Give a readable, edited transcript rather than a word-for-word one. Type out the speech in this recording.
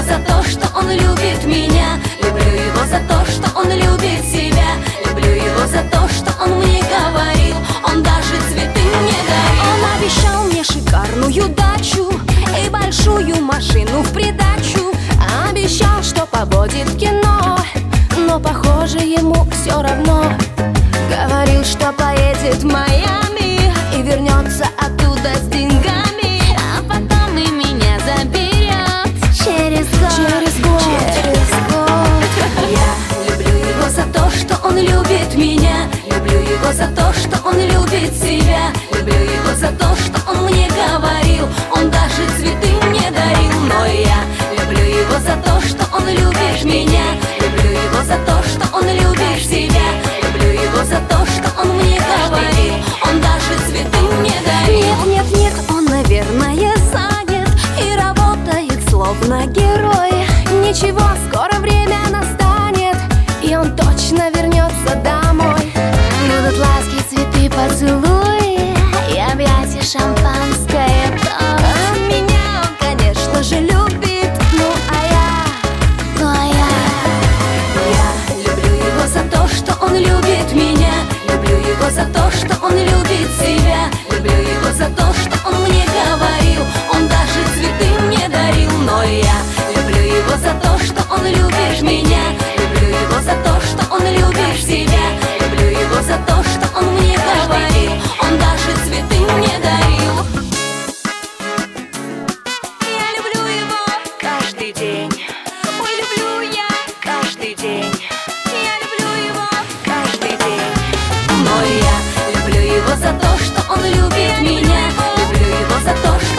за то, что он любит меня. Люблю его за то, что он любит себя. Люблю его за то, что он мне говорил. Он даже цветы мне дарил. Он обещал мне шикарную дачу и большую машину в придачу. Обещал, что поводит в кино, но, похоже, ему все равно. Говорил, что поедет в Майами и вернется оттуда с деньгами, а потом и меня заберет через год. Я люблю его за то, что он любит меня. Люблю его за то, что он любит себя. Люблю его за то, что он мне говорил. Он даже цветы мне дарил. Но я люблю его за то, что он любит меня. Люблю его за то, что он любит себя. Люблю его за то, что он мне говорил. Он даже цветы мне дарил. Нет, он, наверное, занят и работает словно герой. Ничего, скоро время настанет, и он точно вернется домой. Будут ласки, цветы, поцелуи и объятия, шампанское. А меня он, конечно же, любит. Я люблю его за то, что он любит меня. Люблю его за то, что он любит себя. Люблю его за то, что он мне говорил. Он даже цветы мне дарил. Но я люблю его за то, что он любит меня. Люблю его за то, что он любит себя. Люблю его за то, что он мне говорил. Он даже цветы мне дарил. Я люблю его каждый день. Ой, люблю я каждый день. Я люблю его каждый день. Но я люблю его за то, что он любит меня. Люблю его за то,